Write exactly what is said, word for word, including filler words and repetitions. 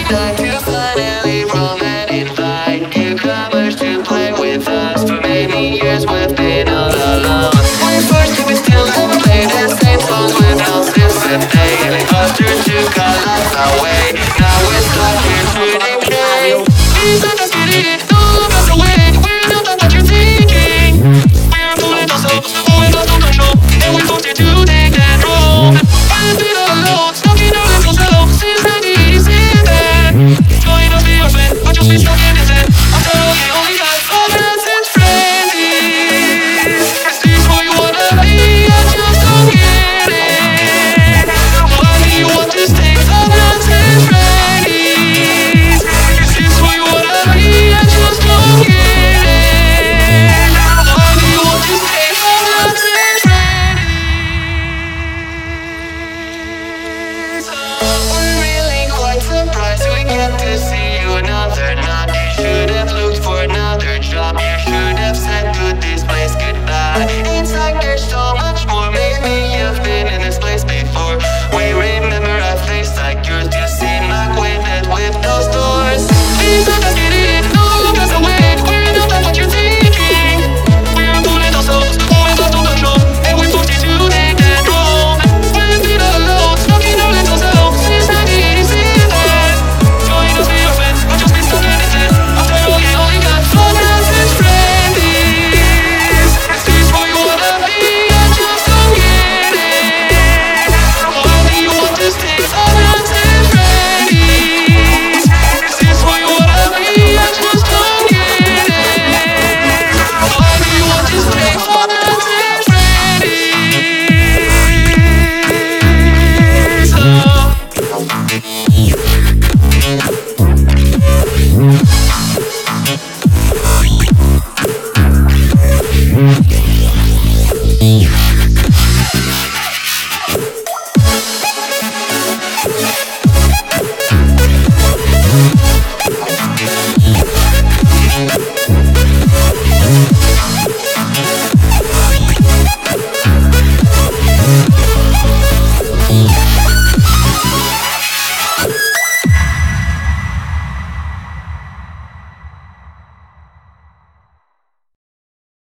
time to finally roll and invite newcomers to play with us. For many years we've been all alone. When first we still have played the same songs with no sympathy. Imposters took our life away. Now we're stuck here shooting shame. Please let us get it, don't run away. We're not done what you're thinking. We're fooling ourselves, fooling us don't control. And we forced you to take that role. We've been all alone, stuck in our little selves since nineteen eighty-seven. Trying to be your friend, but you'll be stuck in his head. After all, you only got friends and friends. Is this who you wanna be? I just don't get it. Why do you want to stay friends and friends? Is this who you wanna be? I just don't get it. Why do you want to stay friends and friends? We're really quite surprised we get to see you another night. You should have looked for another job. You should have said to this place goodbye. It's like there's so much more. Maybe you've been in this place before. We remember a face like yours. You seem like we've met with those doors. Please let us get it. No look us away. We're not like what you're thinking. We're fooling ourselves, fooling us don't control. And we forced you to take that role. We've been all alone, stuck in our little selves since nineteen eighty-seven. Trying to be your friend, but just be stuck in his head. After all, you only got friends and friends. Is this who you wanna be? I just don't get it. Why do you want to stay friends and friends? Is this who you wanna be? I just don't get it. Why do you want to stay friends and friends? Oh.